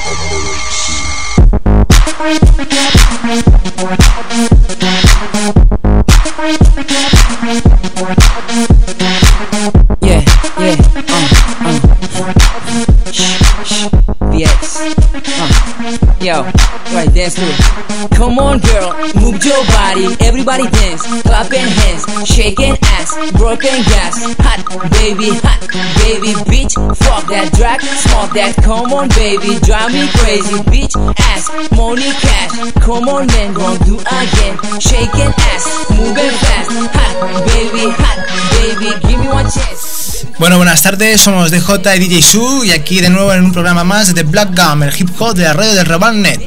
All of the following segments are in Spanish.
Yeah, BX. Yo, right, dance to it. Come on, girl, move your body. Everybody dance, clapping hands, shaking ass, broken gas. Hot, baby, bitch. Fuck that drag, smoke that. Come on, baby, drive me crazy, bitch. Ass, money, cash. Come on, man, don't do again. Shaking ass, moving fast. Hot, baby, give me one chance. Bueno, buenas tardes, somos DJ y DJ Su y aquí de nuevo en un programa más de The Black Gum, el hip hop de la radio del Rabalnet.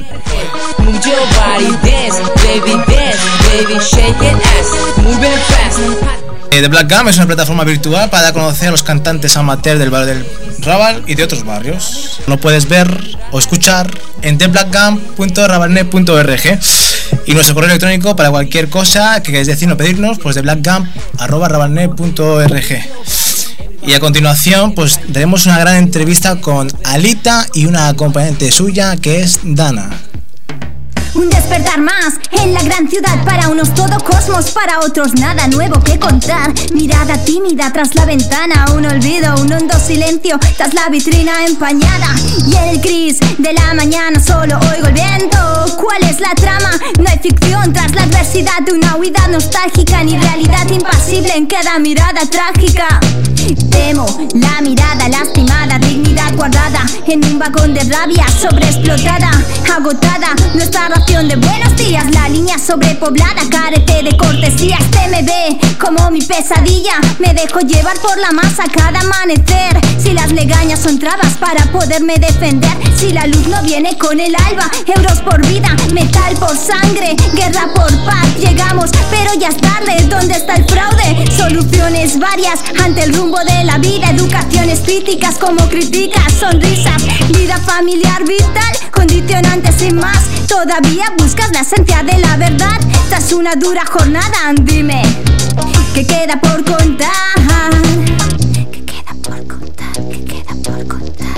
The Black Gum es una plataforma virtual para dar a conocer a los cantantes amateurs del barrio del Raval y de otros barrios. Lo puedes ver o escuchar en theblackgum.rabalnet.org y nuestro correo electrónico para cualquier cosa que queráis decirnos o pedirnos, pues theblackgum@rabalnet.org. Y a continuación, pues tenemos una gran entrevista con Alita y una acompañante suya que es Dana. Un despertar más en la gran ciudad. Para unos todo cosmos, para otros nada nuevo que contar. Mirada tímida tras la ventana, un olvido, un hondo silencio tras la vitrina empañada. Y en el gris de la mañana solo oigo el viento. ¿Cuál es la trama? No hay ficción tras la adversidad de una huida nostálgica, ni realidad impasible en cada mirada trágica. Temo la mirada lastimada, dignidad guardada en un vagón de rabia sobreexplotada, agotada nuestra ración de buenos días. La línea sobrepoblada carece de cortesías. Te me ve como mi pesadilla, me dejo llevar por la masa cada amanecer. Si las legañas son trabas para poderme defender, si la luz no viene con el alba, euros por vida, metal por sangre, guerra por paz. Llegamos, pero ya es tarde. ¿Dónde está el fraude? Soluciones varias ante el rumbo de la vida, educaciones críticas como críticas, sonrisas, vida familiar vital, condicionantes sin más. Todavía buscas la esencia de la verdad tras una dura jornada. Dime, ¿qué queda por contar? ¿Qué queda por contar? ¿Qué queda por contar?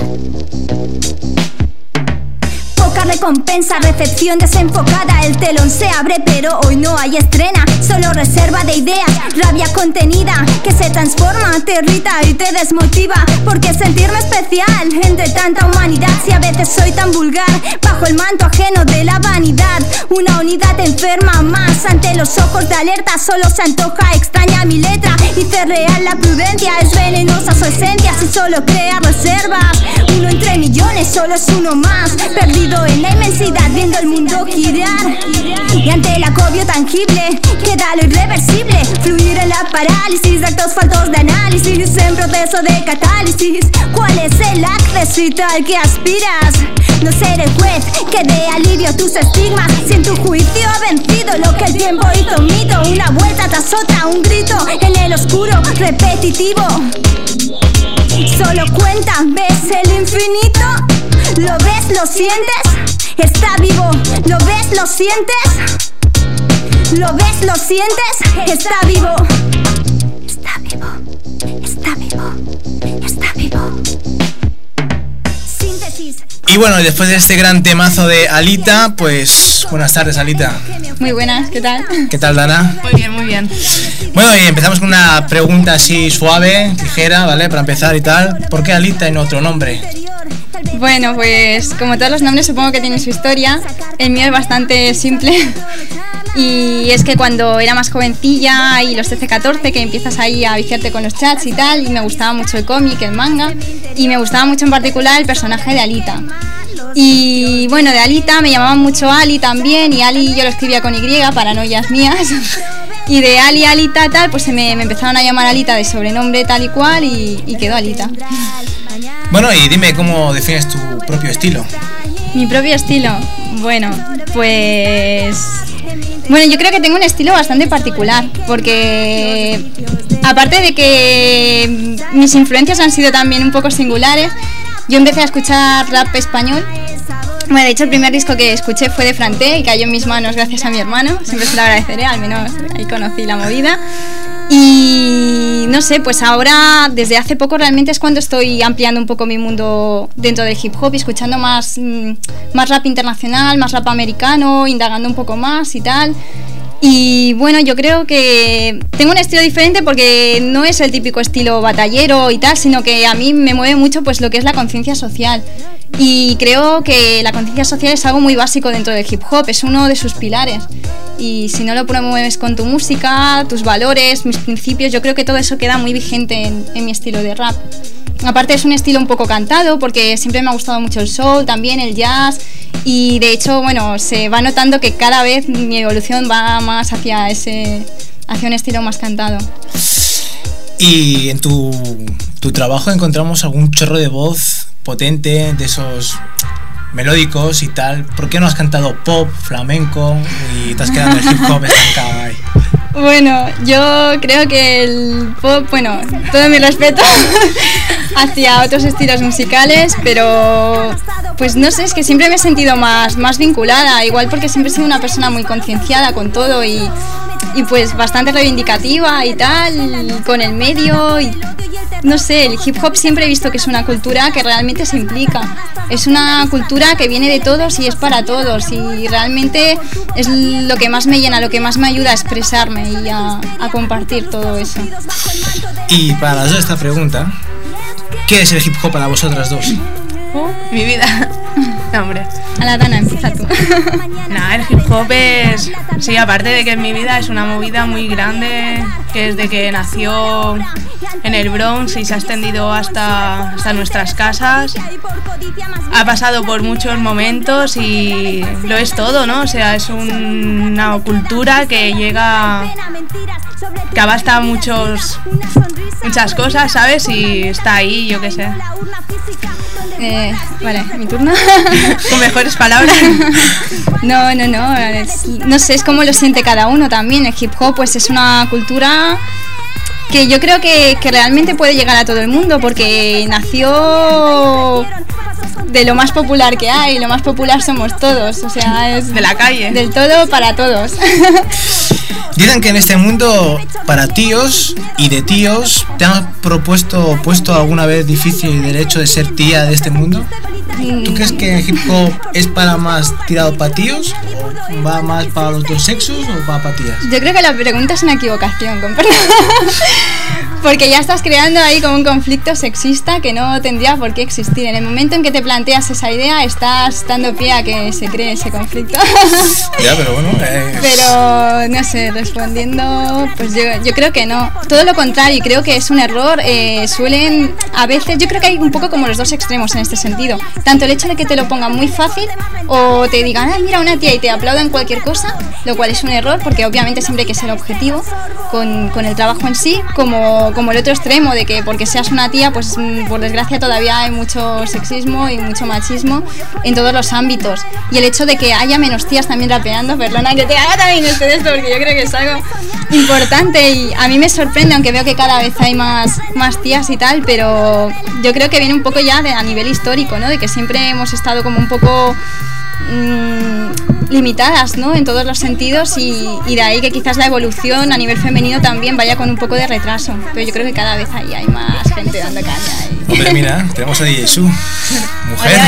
Poca recompensa, recepción desenfocada. El telón se abre pero hoy no hay estrena. Solo reserva de ideas, rabia contenida que se transforma, te irrita y te desmotiva. ¿Por qué sentirme especial entre tanta humanidad si a veces soy tan vulgar bajo el manto ajeno de la vanidad? Una unidad enferma más ante los ojos de alerta. Solo se antoja extraña mi letra y ser real la prudencia. Es venenosa su esencia si solo crea reservas. Uno entre millones, solo es uno más, perdido en la inmensidad viendo el mundo girar. Y ante el agobio tangible queda lo irreversible, fluir en la parálisis de actos faltos de análisis en proceso de catálisis. ¿Cuál es el accesito al que aspiras? No ser el juez que dé alivio a tus estigmas, si en tu juicio ha vencido lo que el tiempo hizo mito. Una vuelta tras otra, un grito en el oscuro repetitivo. Solo cuenta, ¿ves el infinito? ¿Lo ves? ¿Lo sientes? Está vivo, ¿lo ves? ¿Lo sientes? ¿Lo ves? ¿Lo sientes? Está vivo. Está vivo. Está vivo. Está vivo. Síntesis. Y bueno, después de este gran temazo de Alita, pues buenas tardes, Alita. Muy buenas, ¿qué tal? ¿Qué tal, Dana? Muy bien, muy bien. Bueno, y empezamos con una pregunta así suave, ligera, ¿vale? Para empezar y tal. ¿Por qué Alita y no otro nombre? Bueno, pues como todos los nombres supongo que tienen su historia. El mío es bastante simple. Y es que cuando era más jovencilla y los 13-14 que empiezas ahí a viciarte con los chats y tal, y me gustaba mucho el cómic, el manga, y me gustaba mucho en particular el personaje de Alita. Y bueno, de Alita me llamaban mucho Ali también, y Ali yo lo escribía con Y, paranoias mías. Y de Ali, Alita tal, pues me empezaron a llamar Alita de sobrenombre tal y cual, y quedó Alita. Bueno, y dime cómo defines tu propio estilo. Mi propio estilo, bueno, pues... Bueno, yo creo que tengo un estilo bastante particular, porque aparte de que mis influencias han sido también un poco singulares, yo empecé a escuchar rap español. Bueno, de hecho el primer disco que escuché fue de Franté y cayó en mis manos gracias a mi hermano, siempre se lo agradeceré, al menos ahí conocí la movida. Y no sé, pues ahora desde hace poco realmente es cuando estoy ampliando un poco mi mundo dentro del hip hop y escuchando más rap internacional, más rap americano, indagando un poco más y tal. Y bueno, yo creo que tengo un estilo diferente porque no es el típico estilo batallero y tal, sino que a mí me mueve mucho pues lo que es la conciencia social. Y creo que la conciencia social es algo muy básico dentro del hip hop, es uno de sus pilares. Y si no lo promueves con tu música, tus valores, mis principios, yo creo que todo eso queda muy vigente en mi estilo de rap. Aparte es un estilo un poco cantado porque siempre me ha gustado mucho el soul, también el jazz, y de hecho, bueno, se va notando que cada vez mi evolución va más hacia un estilo más cantado. Y en tu trabajo encontramos algún chorro de voz potente, de esos melódicos y tal. ¿Por qué no has cantado pop, flamenco y te has quedado en el hip hop estancado ahí? Bueno, yo creo que el pop, bueno, todo mi respeto hacia otros estilos musicales, pero pues no sé, es que siempre me he sentido más vinculada, igual porque siempre he sido una persona muy concienciada con todo y pues bastante reivindicativa y tal, con el medio y no sé, el hip hop siempre he visto que es una cultura que realmente se implica, es una cultura que viene de todos y es para todos y realmente es lo que más me llena, lo que más me ayuda a expresarme y a compartir todo eso. Y para las dos esta pregunta, ¿qué es el hip hop para vosotras dos? Mi vida. No, hombre. A la Dana, empieza tú. Nada, el hip hop es, sí, aparte de que en mi vida es una movida muy grande, que desde que nació en el Bronx y se ha extendido hasta nuestras casas, ha pasado por muchos momentos y lo es todo, ¿no? O sea, es una cultura que llega, que abasta muchas cosas, ¿sabes? Y está ahí, yo qué sé. Vale, mi turno. Con mejores palabras. No sé, es como lo siente cada uno también. El hip hop pues es una cultura que yo creo que realmente puede llegar a todo el mundo porque nació de lo más popular que hay, lo más popular somos todos, o sea, es de la calle, del todo para todos. Dicen que en este mundo para tíos y de tíos, ¿te han puesto alguna vez difícil el hecho de ser tía de este mundo? ¿Tú crees que el hip hop es para más tirado para tíos o va más para los dos sexos o va para tías? Yo creo que la pregunta es una equivocación, con perdón. Porque ya estás creando ahí como un conflicto sexista que no tendría por qué existir. En el momento en que te planteas esa idea, estás dando pie a que se cree ese conflicto. Ya, pero bueno. Pero no sé, respondiendo, pues yo creo que no. Todo lo contrario, creo que es un error. Suelen, a veces, yo creo que hay un poco como los dos extremos en este sentido. Tanto el hecho de que te lo pongan muy fácil o te digan, ay, mira una tía y te aplaudan cualquier cosa, lo cual es un error porque obviamente siempre hay que ser objetivo con el trabajo en sí, como el otro extremo de que porque seas una tía, pues por desgracia todavía hay mucho sexismo y mucho machismo en todos los ámbitos. Y el hecho de que haya menos tías también rapeando, perdona que te haga también esto porque yo creo que es algo importante y a mí me sorprende, aunque veo que cada vez hay más tías y tal, pero yo creo que viene un poco ya a nivel histórico, ¿no? De que siempre hemos estado como un poco limitadas, ¿no? En todos los sentidos y de ahí que quizás la evolución a nivel femenino también vaya con un poco de retraso, pero yo creo que cada vez ahí hay más gente dando caña ahí. Hombre, mira, tenemos a DJ Su, mujer.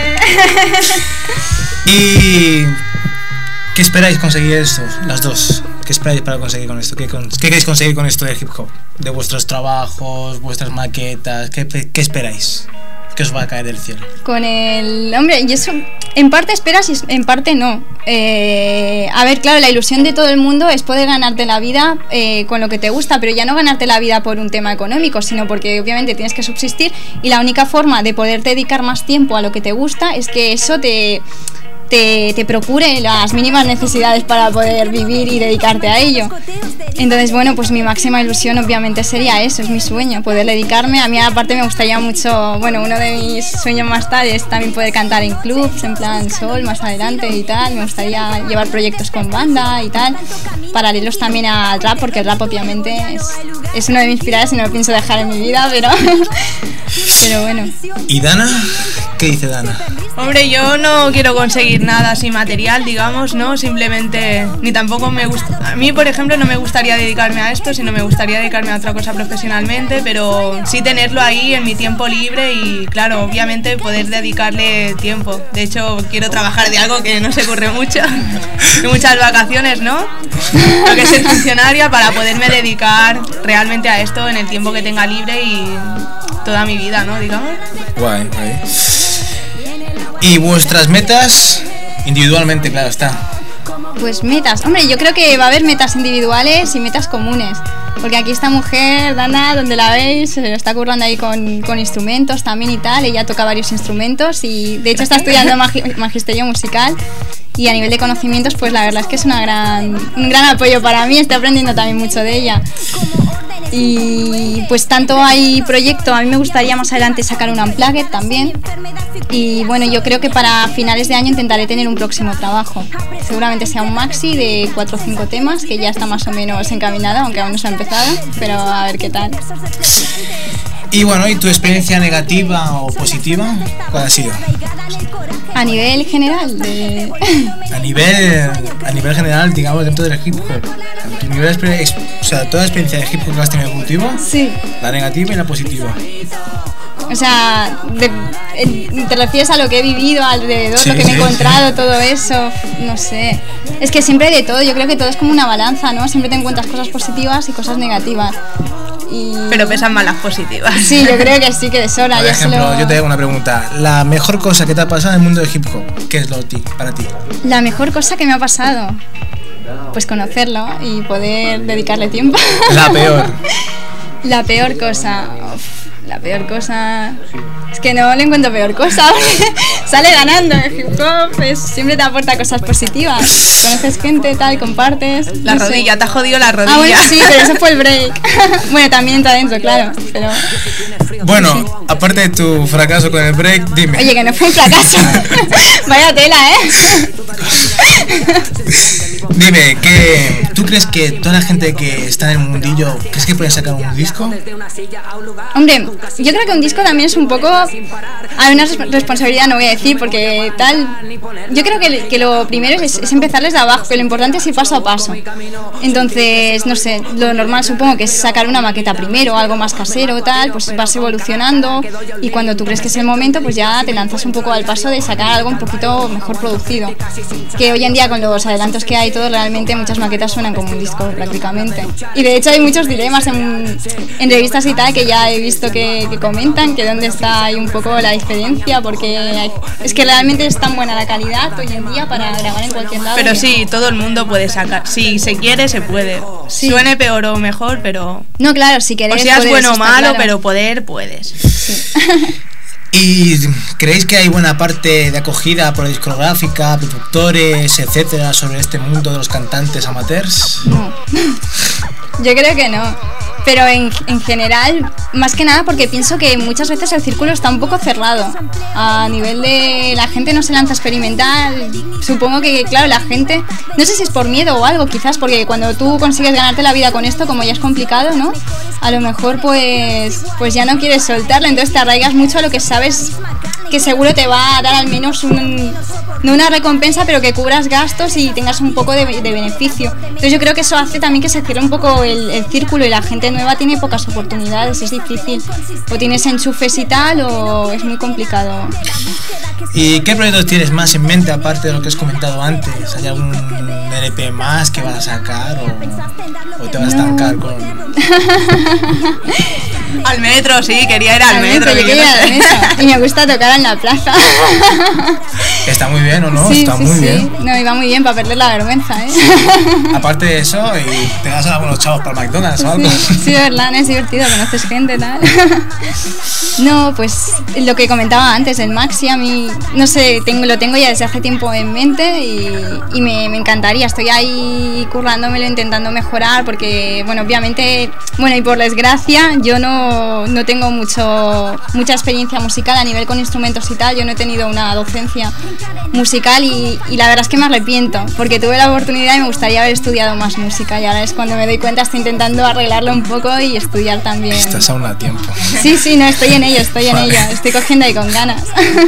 ¿Y qué esperáis conseguir esto, las dos? ¿Qué esperáis para conseguir con esto? ¿Qué queréis conseguir con esto del hip hop? De vuestros trabajos, vuestras maquetas, ¿qué esperáis? ¿Qué os va a caer del cielo? Con el... Hombre, y eso en parte esperas y en parte no. A ver, claro, la ilusión de todo el mundo es poder ganarte la vida con lo que te gusta, pero ya no ganarte la vida por un tema económico, sino porque obviamente tienes que subsistir y la única forma de poderte dedicar más tiempo a lo que te gusta es que eso te procure las mínimas necesidades para poder vivir y dedicarte a ello. Entonces, bueno, pues mi máxima ilusión obviamente sería eso, es mi sueño, poder dedicarme. A mí aparte me gustaría mucho, bueno, uno de mis sueños más tarde es también poder cantar en clubs, en plan soul, más adelante y tal. Me gustaría llevar proyectos con banda y tal, paralelos también al rap, porque el rap obviamente es uno de mis pilares y no lo pienso dejar en mi vida, pero bueno. ¿Y Dana? ¿Qué dice Dana? Hombre, yo no quiero conseguir nada así material, digamos, ¿no? Simplemente, ni tampoco me gusta... A mí, por ejemplo, no me gustaría dedicarme a esto, sino me gustaría dedicarme a otra cosa profesionalmente, pero sí tenerlo ahí en mi tiempo libre y, claro, obviamente poder dedicarle tiempo. De hecho, quiero trabajar de algo que no se ocurre mucho, de muchas vacaciones, ¿no? Lo que es ser funcionaria para poderme dedicar realmente a esto en el tiempo que tenga libre y toda mi vida, ¿no? Digamos. Guay, guay. ¿Y vuestras metas? Individualmente, claro está. Pues metas, hombre, yo creo que va a haber metas individuales y metas comunes. Porque aquí esta mujer, Dana, donde la veis, se lo está currando ahí con instrumentos también y tal. Ella toca varios instrumentos y de hecho está estudiando magisterio musical. Y a nivel de conocimientos, pues la verdad es que es un gran apoyo para mí. Estoy aprendiendo también mucho de ella. Y pues tanto hay proyecto, a mí me gustaría más adelante sacar un unplugged también. Y bueno, yo creo que para finales de año intentaré tener un próximo trabajo. Seguramente sea un maxi de 4 o 5 temas, que ya está más o menos encaminado, aunque aún no se ha empezado, pero a ver qué tal. Y bueno, ¿y tu experiencia negativa o positiva? ¿Cuál ha sido? A nivel general A nivel general, digamos, dentro del hip hop. Tu nivel o sea, toda la experiencia de hip hop que has tenido contigo, sí. La negativa y la positiva. O sea, te refieres a lo que he vivido alrededor, sí, lo que me he encontrado, todo eso, no sé. Es que siempre hay de todo, yo creo que todo es como una balanza, ¿no? Siempre te encuentras cosas positivas y cosas negativas. Pero pesan más las positivas. Sí, yo creo que sí, que de sobra. Por ejemplo, yo te hago una pregunta. La mejor cosa que te ha pasado en el mundo del hip hop, ¿qué es para ti? La mejor cosa que me ha pasado, pues conocerlo y poder dedicarle tiempo. La peor. La peor cosa... La peor cosa... Es que no le encuentro peor cosa. Sale ganando el hip hop, pues siempre te aporta cosas positivas. Conoces gente, tal, compartes. La rodilla, sé. Te ha jodido la rodilla. Ah, bueno, sí, pero eso fue el break. Bueno, también entra adentro, claro. Pero... Bueno, sí. Aparte de tu fracaso con el break, dime. Oye, que no fue un fracaso. Vaya tela, Dime, ¿tú crees que toda la gente que está en el mundillo, crees que pueden sacar un disco? Hombre, yo creo que un disco también es un poco... Hay una responsabilidad, no voy a decir, porque tal... Yo creo que lo primero es empezar desde abajo, que lo importante es ir paso a paso. Entonces, no sé, lo normal supongo que es sacar una maqueta primero, algo más casero, tal, pues vas evolucionando y cuando tú crees que es el momento, pues ya te lanzas un poco al paso de sacar algo un poquito mejor producido. Que hoy en día con los adelantos que hay, todo realmente muchas maquetas suenan como un disco prácticamente. Y de hecho hay muchos dilemas en revistas y tal que ya he visto que comentan que dónde está ahí un poco la diferencia, porque es que realmente es tan buena la calidad hoy en día para grabar en cualquier lado. Pero sí, todo el mundo puede sacar, si se quiere se puede. Sí. Suene peor o mejor, pero... No, claro, si querés. O seas bueno o malo, claro. Pero poder, puedes. Sí. ¿Y creéis que hay buena parte de acogida por la discográfica, productores, etcétera, sobre este mundo de los cantantes amateurs? No, yo creo que no. Pero en general, más que nada porque pienso que muchas veces el círculo está un poco cerrado. A nivel de la gente no se lanza a experimentar. Supongo que, claro, la gente, no sé si es por miedo o algo, quizás, porque cuando tú consigues ganarte la vida con esto, como ya es complicado, ¿no? A lo mejor pues ya no quieres soltarlo, entonces te arraigas mucho a lo que sabes que seguro te va a dar al menos no una recompensa, pero que cubras gastos y tengas un poco de beneficio. Entonces yo creo que eso hace también que se cierre un poco el círculo y la gente nueva tiene pocas oportunidades, es difícil. O tienes enchufes y tal, o es muy complicado. ¿Y qué proyectos tienes más en mente, aparte de lo que has comentado antes? ¿Hay algún LP más que vas a sacar o te vas a estancar con...? Al metro, sí, quería ir al metro. Yo quería ir al metro. Y me gusta tocar en la plaza. Está muy bien, ¿o no? Sí, está muy bien. No, iba muy bien para perder la vergüenza, ¿eh? Aparte de eso, y te das a algunos chavos para el McDonald's o algo. Sí, de verdad, es divertido, conoces gente, tal. No, pues lo que comentaba antes, el Maxi, a mí, no sé, lo tengo ya desde hace tiempo en mente y me encantaría. Estoy ahí currándomelo, intentando mejorar, porque, bueno, obviamente, y por desgracia, yo no tengo mucha experiencia musical a nivel con instrumentos y tal. Yo no he tenido una docencia musical y la verdad es que me arrepiento porque tuve la oportunidad y me gustaría haber estudiado más música y ahora es cuando me doy cuenta, estoy intentando arreglarlo un poco y estudiar también. Estás aún a tiempo. Sí, no, estoy en ello, estoy cogiendo ahí con ganas.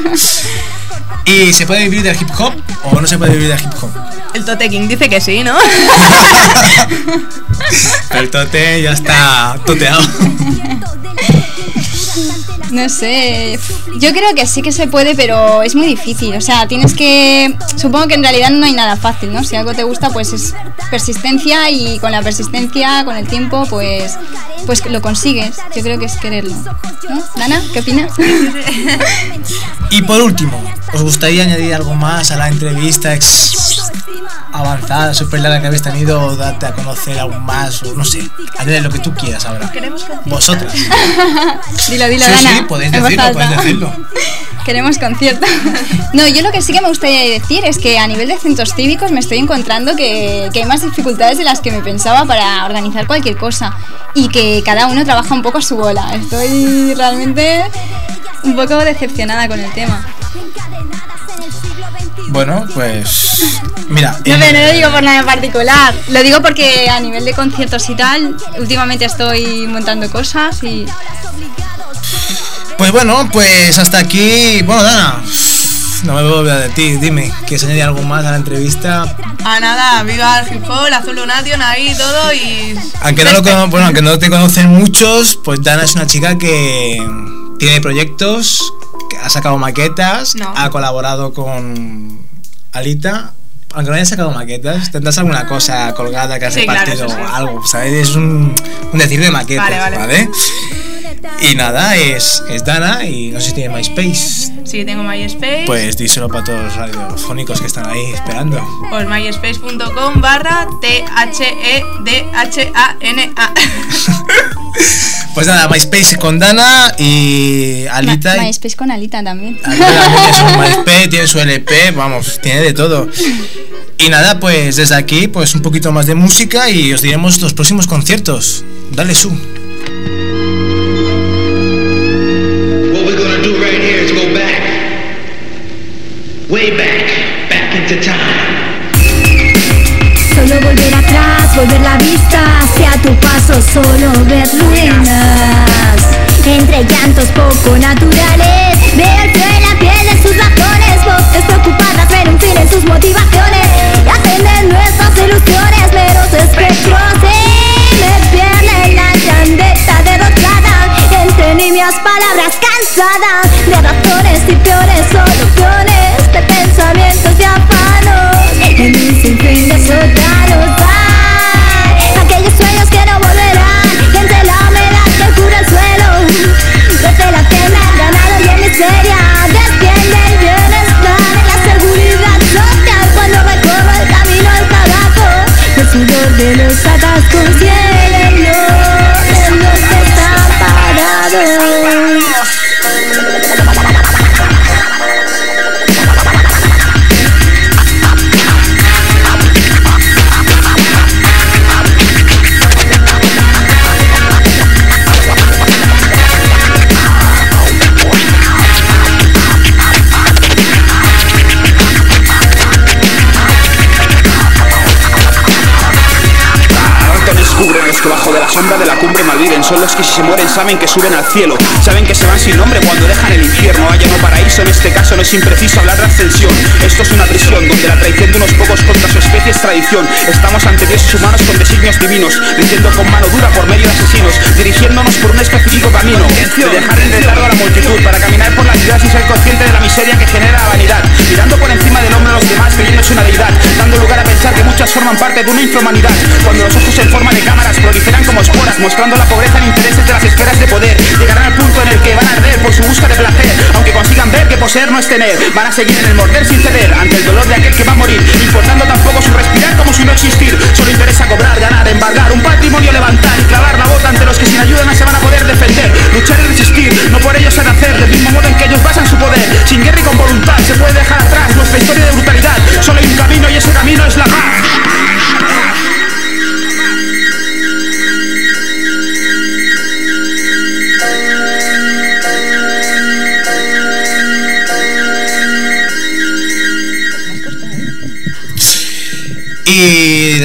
¿Y se puede vivir del hip hop o no se puede vivir del hip hop? El Tote King dice que sí, ¿no? El Tote ya está toteado. No sé, yo creo que sí que se puede, pero es muy difícil. O sea, tienes que... Supongo que en realidad no hay nada fácil, ¿no? Si algo te gusta, pues es persistencia y con la persistencia, con el tiempo, pues lo consigues. Yo creo que es quererlo, ¿no? Dana, ¿qué opinas? Y por último, ¿os gustaría añadir algo más a la entrevista avanzada, súper larga que habéis tenido, o darte a conocer aún más, o no sé, añadir lo que tú quieras ahora? Vosotras. Dilo, sí, Dana. Sí, podéis decirlo. Queremos concierto. No, yo lo que sí que me gustaría decir es que a nivel de centros cívicos me estoy encontrando que hay más dificultades de las que me pensaba para organizar cualquier cosa y que cada uno trabaja un poco a su bola. Estoy realmente un poco decepcionada con el tema. Bueno, pues mira, no, pero no lo digo por nada en particular, lo digo porque a nivel de conciertos y tal, últimamente estoy montando cosas y... Pues bueno, pues hasta aquí. Bueno, Dana, no me voy a olvidar de ti, dime, ¿quieres añadir algo más a la entrevista? Nada, viva el hip hop, la Zulu Nation, ahí todo y... Aunque no te conocen muchos, pues Dana es una chica que tiene proyectos, que ha sacado maquetas, ha colaborado con Alita. Aunque no hayas sacado maquetas, tendrás alguna cosa colgada que has repartido, claro, sí. Algo, ¿sabes? Es un decir de maquetas, ¿vale? Y nada, es Dana y no sé si tiene MySpace. Sí, tengo MySpace. Pues díselo para todos los radiofónicos que están ahí esperando. Pues myspace.com/THEDHANA. Pues nada, MySpace con Dana y Alita. MySpace con Alita también. Alita también tiene su MySpace, tiene su LP, vamos, tiene de todo. Y nada, pues desde aquí, pues un poquito más de música y os diremos los próximos conciertos. Dale, Su. Way back into time. Solo volver atrás, volver la vista hacia tu paso, solo ver ruinas. Entre llantos poco naturales, veo el frío en la piel de sus razones. Voces preocupadas, ver un fin en sus motivaciones y atender nuestras ilusiones, meros espectros me pierden la grandeza derrotada entre nimias palabras cansadas de razones y peores soluciones, de pensamientos y afanos en un sinfín de sótanos. Aquellos sueños que no volverán, entre la humedad que cura el suelo, desde la que me han ganado y en miseria desciende el bienestar en la seguridad social cuando recorro el camino al trabajo, el sudor de los atascos y el olor de los que están parados. Los que bajo de la sombra de la cumbre malviven son los que si se mueren saben que suben al cielo, saben que se van sin nombre cuando dejan el infierno. Hay no paraíso, en este caso no es impreciso hablar de ascensión. Esto es una prisión donde la traición de unos pocos contra su especie es tradición. Estamos ante dioses humanos con designios divinos, venciendo con mano dura por medio de asesinos, dirigiéndonos por un específico camino, de dejar en retardo a la multitud para caminar por la ciudad sin ser consciente de la miseria que genera la vanidad, mirando por encima del hombro a los demás creyéndose una deidad, dando lugar a pensar que muchas forman parte de una infrahumanidad. Cuando los ojos en forma de cámaras proliferan como esporas, mostrando la pobreza en intereses de las esferas de poder, llegarán al punto en el que van a arder por su busca de placer, aunque consigan ver que poseer no es tener. Van a seguir en el morder sin ceder ante el dolor de aquel que va a morir, importando tampoco su respirar como su no existir. Solo interesa cobrar, ganar, embargar, un patrimonio levantar y clavar la bota ante los que sin ayuda no se van a poder defender. Luchar y resistir, no por ellos a nacer, del mismo modo en que ellos basan su poder. Sin guerra y con voluntad se puede dejar atrás nuestra historia de brutalidad. Solo hay un camino y ese camino es la paz.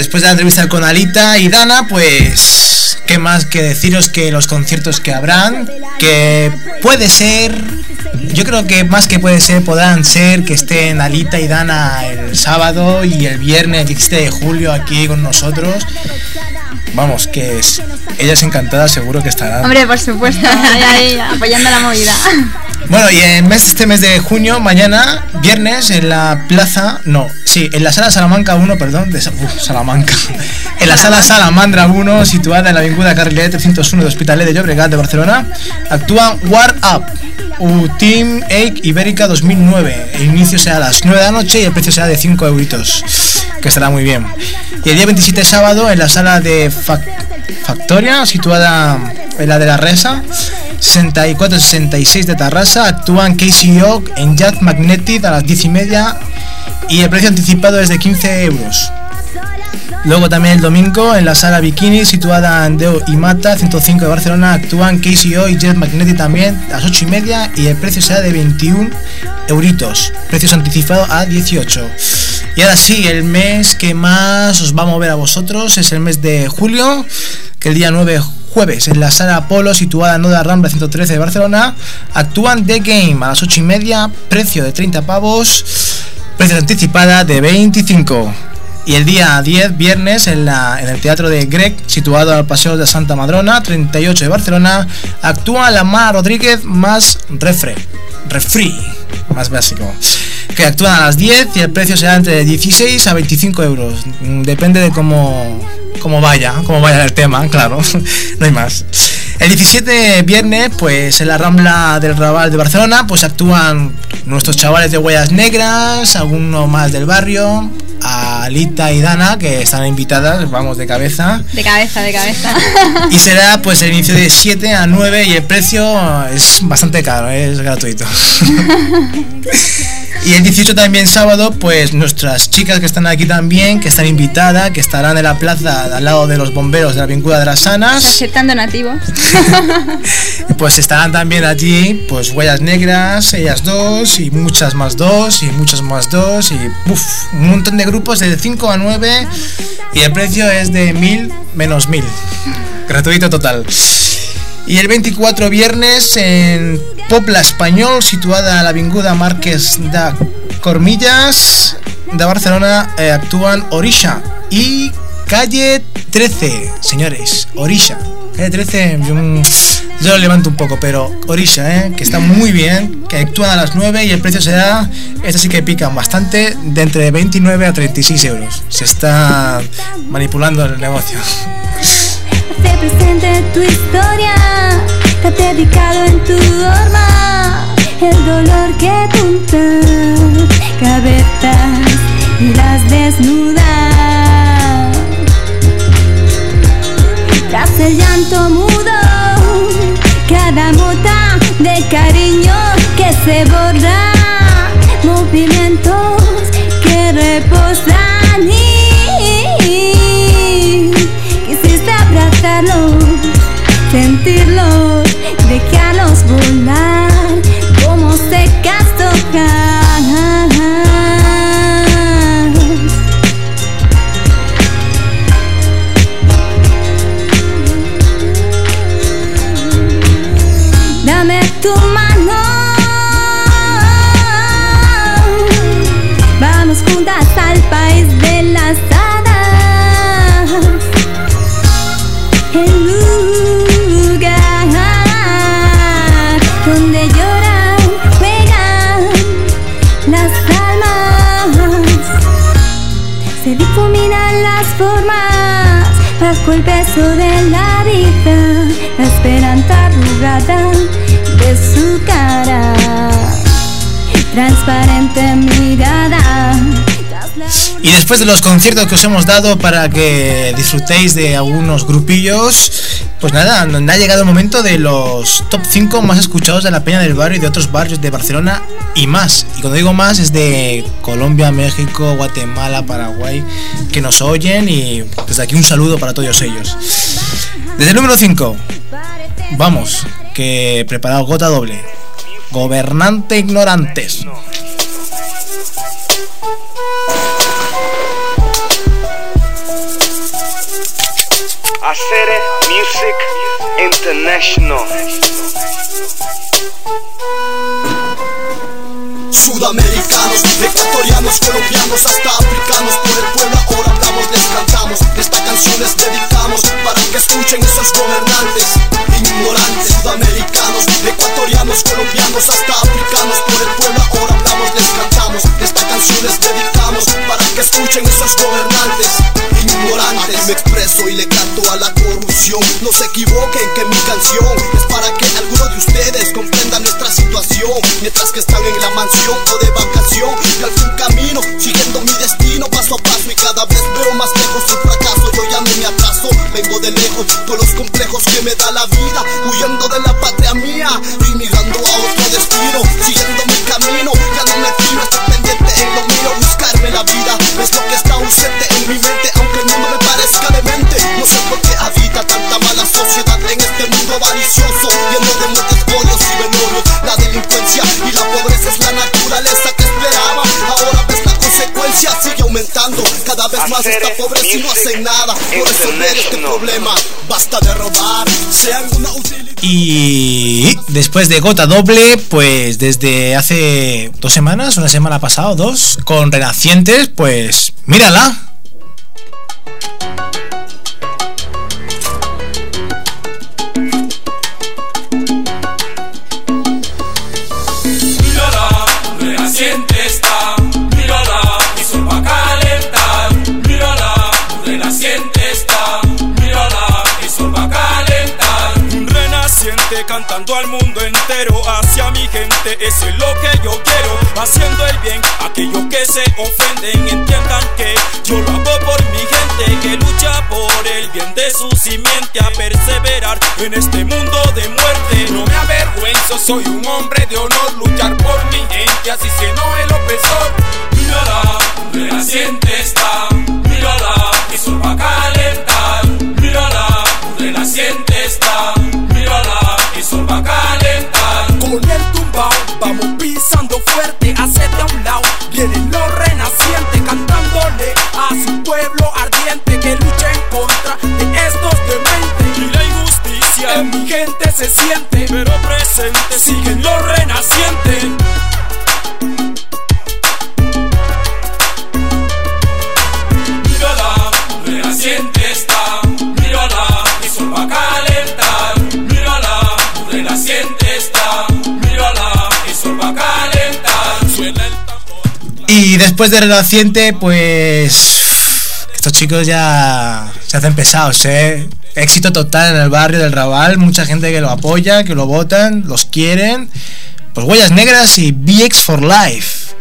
después de la entrevista con Alita y Dana, pues qué más que deciros que los conciertos que habrán, que puede ser, yo creo que más que puede ser, podrán ser que estén Alita y Dana el sábado y el viernes 17 de julio aquí con nosotros. Vamos, que ellas encantadas seguro que estarán. Hombre, por supuesto, ahí, apoyando la movida. Bueno, y en este mes de junio, mañana, viernes, en la en la sala Salamanca 1, Salamanca. En la sala Salamandra 1, situada en la avinguda Carrilet 301 de Hospitalet de Llobregat de Barcelona, actúan War Up, Team Ake Ibérica 2009. El inicio será a las 9 de la noche y el precio será de 5 euritos, que estará muy bien. Y el día 27 sábado, en la sala de Factoria, situada en la de la Resa 64-66 de Tarrasa, actúan Casey Oak en Jazz Magnetic a las 10:30 y el precio anticipado es de 15 euros. Luego también el domingo en la sala Bikini, situada en Deu y Mata 105 de Barcelona, actúan Casey Oak y Jazz Magnetic también a las 8:30 y el precio será de 21 euritos, precios anticipados a 18. Y ahora sí, el mes que más os va a mover a vosotros es el mes de julio, que el día 9 jueves en la sala Apolo, situada en Noda Rambla 113 de Barcelona, actúan The Game a las 8:30, precio de 30 pavos, precio anticipada de 25. Y el día 10, viernes, en el Teatro de Grec, situado al Paseo de Santa Madrona 38 de Barcelona, actúa la Mara Rodríguez más Refri, más básico, que actúan a las 10 y el precio será entre 16 a 25 euros. Depende de cómo vaya el tema, claro, no hay más. El 17 viernes, pues en la Rambla del Raval de Barcelona, pues actúan nuestros chavales de Huellas Negras, algunos más del barrio, Alita y Dana, que están invitadas, vamos, de cabeza. De cabeza. Y será pues el inicio de 7 a 9 y el precio es bastante caro, es gratuito. Y el 18 también sábado, pues nuestras chicas que están aquí también, que están invitadas, que estarán en la plaza al lado de los bomberos de la Avinguda de las Sanas. Se aceptan donativos. Pues estarán también allí, pues Huellas Negras, ellas dos, y muchas más dos, y muchos más dos, y un montón de grupos de 5 a 9, y el precio es de 1.000 menos 1.000. Gratuito total. Y el 24 viernes en Pobla Español, situada en la avinguda Marqués de Cormillas de Barcelona, actúan Orisha y Calle 13, señores, Orisha. Calle 13, yo lo levanto un poco, pero Orisha, que está muy bien, que actúan a las 9 y el precio será, estos sí que pican bastante, de entre 29 a 36 euros. Se está manipulando el negocio. Te presente tu historia, te has dedicado en tu horma, el dolor que junta cabezas y las desnuda. Tras el llanto mudo, cada mota de cariño que se borra, movimientos que reposan y quisiste abrazarlos, sentirlos, dejarlos volar como secas hojas. Dame tu mano, vamos juntas al país de las hadas, el lugar donde lloran, juegan las almas, se difuminan las formas bajo el peso de la vida, la esperanza arrugada de su cara, transparente mirada. Y después de los conciertos que os hemos dado para que disfrutéis de algunos grupillos, pues nada, ha llegado el momento de los top 5 más escuchados de la Peña del Barrio y de otros barrios de Barcelona y más. Y cuando digo más es de Colombia, México, Guatemala, Paraguay, que nos oyen, y desde aquí un saludo para todos ellos. Desde el número 5, vamos, que preparado gota doble. Gobernante Ignorantes. Music International. Sudamericanos, ecuatorianos, colombianos, hasta africanos, por el pueblo ahora hablamos, les cantamos. Esta canción les dedicamos para que escuchen esos gobernantes ignorantes. Sudamericanos, ecuatorianos, colombianos, hasta africanos, por el pueblo ahora hablamos, les cantamos. Esta canción les dedicamos para que escuchen esos gobernantes ignorantes. Aquí me expreso y le canto a la corrupción. No se equivoquen que mi canción es para que algunos de ustedes comprendan nuestra situación, mientras que están en la mansión o de vacación. Y al fin camino, siguiendo mi destino paso a paso, y cada vez veo más lejos el fracaso. Yo ya no me atraso, vengo de lejos, todos los complejos que me da la vida, huyendo de la patria mía y mirando a otro destino, siguiendo mi camino. Ya no me fío, estoy pendiente en lo mío, buscarme la vida es lo que está ausente en mi mente, aunque el mundo me parezca demente. No sé por qué habita tanta mala sociedad en este mundo malicioso, lleno de muertes, odios y venorios. La delincuencia y la pobreza es la naturaleza que esperaba. Ahora ves la consecuencia, sigue aumentando cada vez más esta pobreza y no hacen nada por resolver este problema. Basta de robar, sean una utilidad. Y después de Gota Doble, pues desde hace 2 semanas, una semana pasada o 2, con Renacientes, pues mírala. Mírala, renaciente está, mírala, mi sol va a calentar. Mírala, renaciente está, mírala, mi sol va a calentar. Un renaciente cantando al mundo entero, hacia mi gente, eso es lo que yo quiero. Haciendo el bien, aquellos que se ofenden entiendan que yo lo hago por mi gente, que lucha por el bien de su simiente, a perseverar en este mundo de muerte. No me avergüenzo, soy un hombre de honor, luchar por mi gente, así se no el opresor. Mírala, renaciente está, mírala, mi sol va a calentar. Mírala, renaciente está, mírala, mi sol va a calentar. Con el tumbao vamos pisando fuerte, hacia un lado vienen los renacientes, cantándole a su pueblo ardiente que lucha en contra de estos dementes. Y la injusticia en mi gente se siente, pero presente siguen los renacientes. Mírala, renaciente está, mírala, mi sol va a calentar. Mírala, renaciente está, mírala, mi sol va a calentar. Suena el tambor. Y después de Renaciente, pues estos chicos ya se hacen pesados, éxito total en el barrio del Raval, mucha gente que lo apoya, que lo votan, los quieren. Pues Huellas Negras y BX for Life.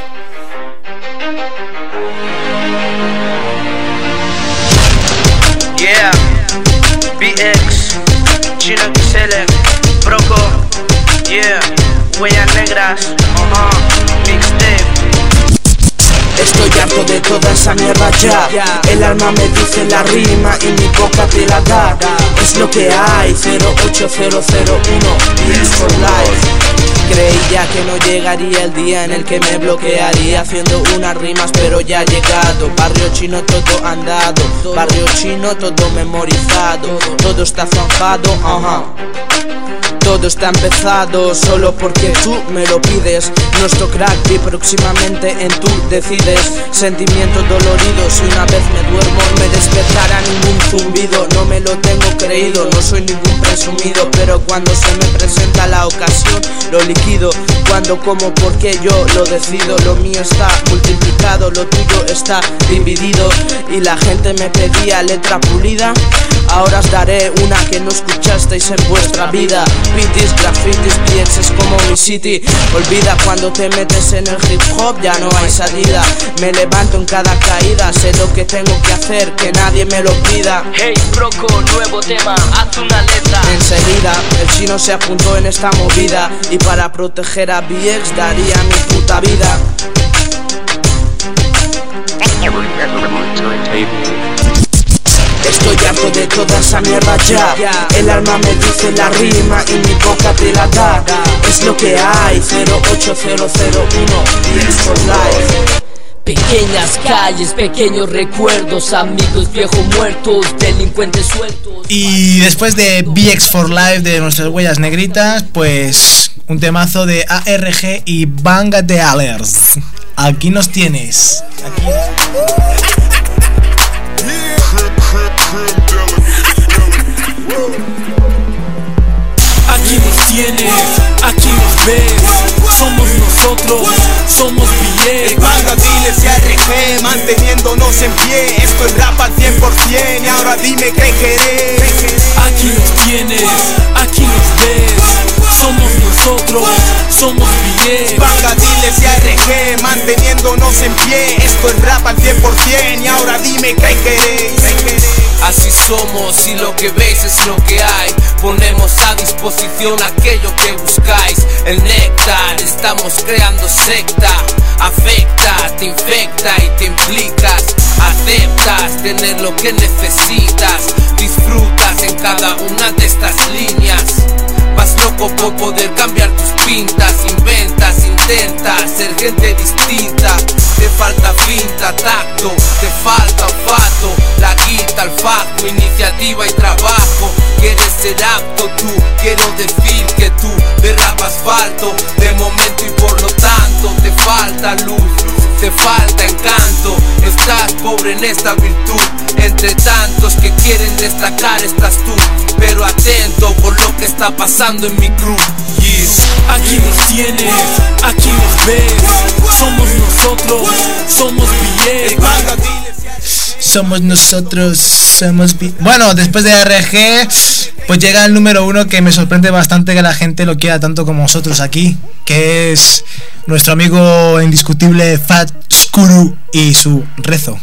Yeah, BX, Chino XL, Broco, yeah, Huellas Negras, mixtape. Estoy harto de toda esa mierda ya. El alma me dice la rima y mi boca te la da. Es lo que hay, 08001 BX for Life. Creía que no llegaría el día en el que me bloquearía haciendo unas rimas, pero ya ha llegado. Barrio chino todo andado, barrio chino todo memorizado, todo está zanjado, todo está empezado solo porque tú me lo pides. Nuestro crack y próximamente en tú decides. Sentimientos doloridos, si una vez me duermo me despertará ningún zumbido. No me lo tengo creído, no soy ningún presumido, pero cuando se me presenta la ocasión lo liquido. Cuando, como, porque yo lo decido. Lo mío está multiplicado, lo tuyo está dividido. Y la gente me pedía letra pulida, ahora os daré una que no escuchasteis en vuestra vida. Pitis, grafitis, BX es como mi city. Olvida cuando te metes en el hip hop, ya no hay salida. Me levanto en cada caída, sé lo que tengo que hacer, que nadie me lo pida. Hey, Broco, nuevo tema, haz una letra. Enseguida, el chino se apuntó en esta movida, y para proteger a BX daría mi puta vida. Estoy harto de toda esa mierda ya. El alma me dice la rima y mi boca te la da. Es lo que hay, 08001 BX for Life. Pequeñas calles, pequeños recuerdos, amigos viejos muertos, delincuentes sueltos. Y después de BX for Life de nuestras huellas negritas, pues un temazo de ARG y Banga de Alers. Aquí nos tienes. Aquí nos tienes, aquí nos ves. Somos nosotros, somos BX. Banga, Diles y ARG, manteniéndonos en pie. Esto es rap al 100% y ahora dime qué querés. Aquí nos tienes, aquí nos ves. Somos nosotros, somos BX. Banga, Diles y ARG, manteniéndonos en pie. Esto es rap al 100% y ahora dime qué querés. Así somos y lo que veis es lo que hay. Ponemos a disposición aquello que buscáis. El néctar, estamos creando secta. Afecta, te infecta y te implicas. Aceptas tener lo que necesitas. Disfrutas en cada una de estas líneas. Vas loco por poder cambiar tus pintas. Inventas, intentas ser gente distinta. Te falta finta, tacto, te falta olfato. La guita, olfato, iniciativa y trabajo. Quieres ser apto tú, quiero decir que tú de rap asfalto. De momento y por lo tanto te falta luz, te falta encanto. Estás pobre en esta virtud. Entre tantos que quieren destacar estás tú. Pero atento con lo que está pasando en mi crew. Aquí nos tienes, aquí nos ves. Somos nosotros, somos BX. Somos nosotros, somos Bueno, después de ARG, pues llega el número 1 que me sorprende bastante que la gente lo quiera tanto como nosotros aquí, que es nuestro amigo indiscutible Fat Skuru y su Rezo.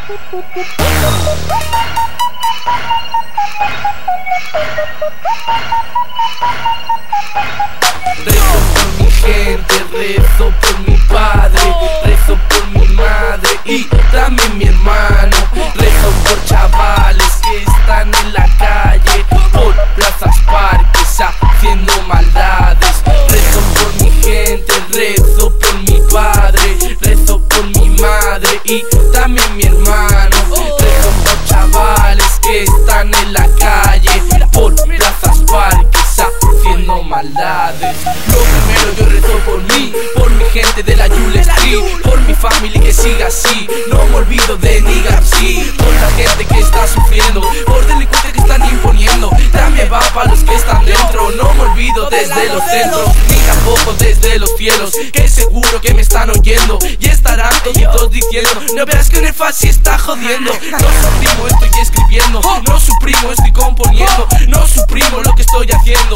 Rezo por mi gente, rezo por mi padre, rezo por mi madre y también mi hermano. Rezo por chavales que están en la calle, por plazas, parques, haciendo maldades. Rezo por mi gente, rezo por mi padre, rezo por mi madre y también mi hermano. Rezo por chavales que están en la calle, por plazas, parques, haciendo maldades. Lo primero yo rezo por mí, por mi gente de la Yule Street, por mi familia que siga así. No me olvido de Nigga sí, por la gente que está sufriendo, por delincuentes que están imponiendo. También va para los que están dentro. No me olvido desde los centros, ni tampoco desde los cielos, que seguro que me están oyendo y estarán todos diciendo: no verás que en el fácil está jodiendo. No suprimo, estoy escribiendo. No suprimo, estoy componiendo. No suprimo lo que estoy haciendo.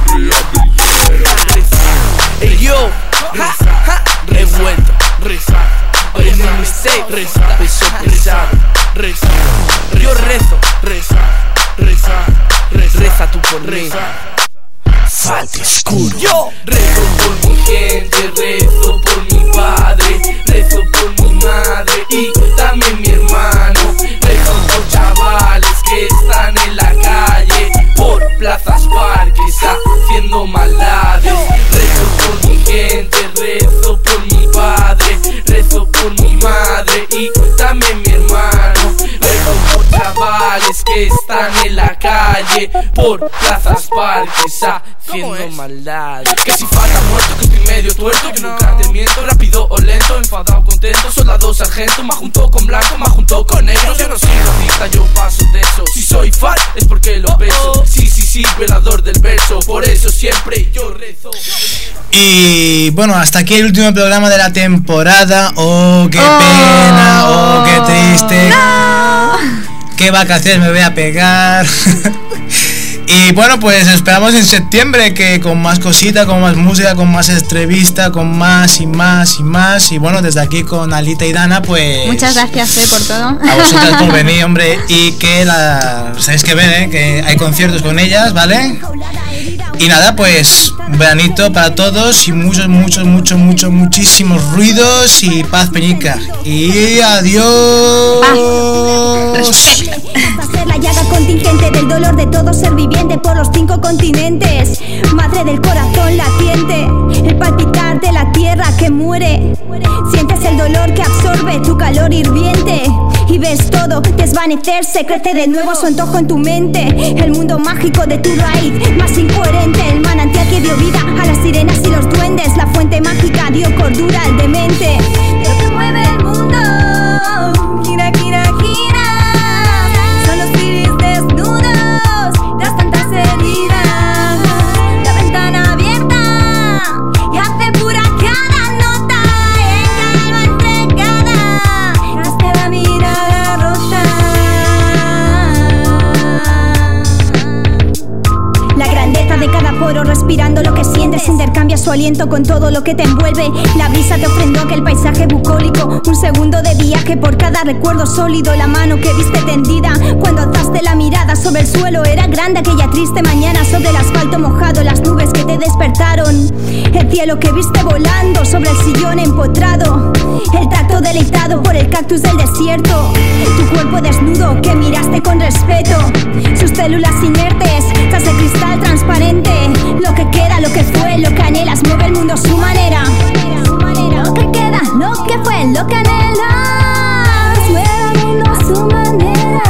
Hey yo, he vuelto. Oye, mi mistake, peso pesado. Yo rezo, reza tú por mí. Fat Skuru. Yo rezo por mi gente, rezo por mi padre, rezo por mi madre y también mi hermano. Rezo por chavales que están en la calle, por plazas, parques, haciendo maldades. Rezo por mi gente, rezo por mi padre, rezo por mi madre y también mi hermano. Rezo por chavales que están en la calle, por plazas, parques, haciendo maldades. Que si falta muerto, que estoy medio tuerto, yo nunca te miento. Rápido o lento, enfadado, contento, soldado, sargento. Me junto con blanco, me junto con negros. Yo no soy racista, yo paso de eso. Si soy fat es porque lo peso. Sí, velador del verso. Por eso siempre yo rezo. Y bueno, hasta aquí el último programa de la temporada. Oh, qué pena, oh, qué triste. No. Qué vacaciones me voy a pegar. Y bueno, pues esperamos en septiembre, que con más cositas, con más música, con más entrevista, con más y más y más. Y bueno, desde aquí con Alita y Dana, pues muchas gracias por todo. A vosotras por venir, hombre. Y que sabéis que ven, que hay conciertos con ellas, ¿vale? Y nada, pues un veranito para todos y muchísimos ruidos y paz, peñica. Y adiós. Paz. ser la llaga contingente del dolor de todo ser viviente por los 5 continentes. Madre del corazón latiente, el palpitar de la tierra que muere. Sientes el dolor que absorbe tu calor hirviente y ves todo desvanecerse, crece de nuevo su antojo en tu mente. El mundo mágico de tu raíz, más incoherente, el manantial que dio vida a las sirenas y los duendes. La fuente mágica dio cordura al demente. Lo que mueve el mundo, gira, gira, gira. Son los iris desnudos, las tantas heridas. La ventana abierta y hace pura cada nota. En cada alma entregada, tras la mirada rota. La grandeza de cada poro, respirando lo que sientes, intercambia su aliento con todo lo que te envuelve. La brisa te ofrendó aquel paisaje bucólico, un segundo de viaje por cada recuerdo sólido. La mano que viste tendida cuando alzaste la mirada sobre el suelo era grande aquella triste mañana. Sobre el asfalto mojado, las nubes que te despertaron, el cielo que viste volando sobre el sillón empotrado, el tacto deleitado por el cactus del desierto, tu cuerpo desnudo que miraste con respeto, sus células inertes tras el cristal transparente. Lo que queda, lo que fue, lo que anhelas, mueve el mundo a su manera. Lo que queda, lo que fue, lo que anhelas, mueve el mundo a su manera.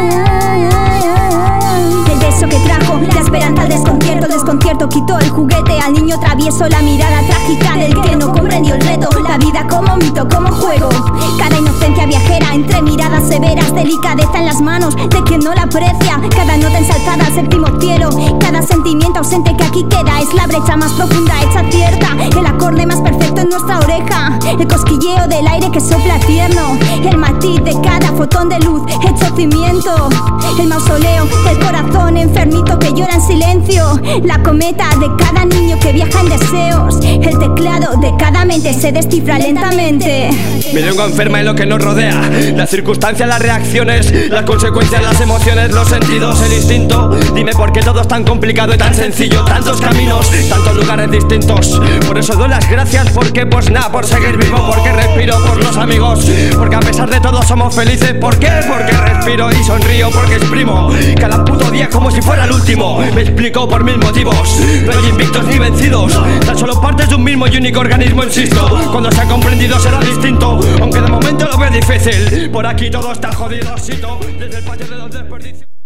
El beso que trajo la esperanza al desconcierto, el desconcierto quitó el juguete al niño travieso, la mirada trágica del que no comprendió el reto. La vida como mito, como juego, cada inocencia viajera entre miradas severas, delicadeza en las manos de quien no la aprecia. Cada nota ensalzada al séptimo cielo, cada sentimiento ausente que aquí queda es la brecha más profunda hecha cierta. El acorde más perfecto en nuestra oreja, el cosquilleo del aire que sopla tierno, el matiz de cada fotón de luz hecho cimiento, el mausoleo del corazón enfermito que llora en silencio, la cometa de cada niño que viaja en deseos, el teclado de cada mente se descifra lentamente. Mi lengua enferma en lo que nos rodea, las circunstancias, las reacciones, las consecuencias, las emociones, los sentidos, el instinto. Dime por qué todo es tan complicado y tan sencillo, tantos caminos, tantos lugares distintos. Por eso doy las gracias, porque pues nada, por seguir vivo, porque respiro, por los amigos, porque a pesar de todo somos felices. ¿Por qué? Porque respiro y sonrío, porque exprimo cada puto día como si fuera el último. Me explico por 1000 motivos, no hay invictos ni vencidos, tan solo partes de un mismo y único organismo, insisto. Cuando sea comprendido será distinto, aunque de momento lo veo difícil. Por aquí todo está jodido, desde el patio de los desperdicios.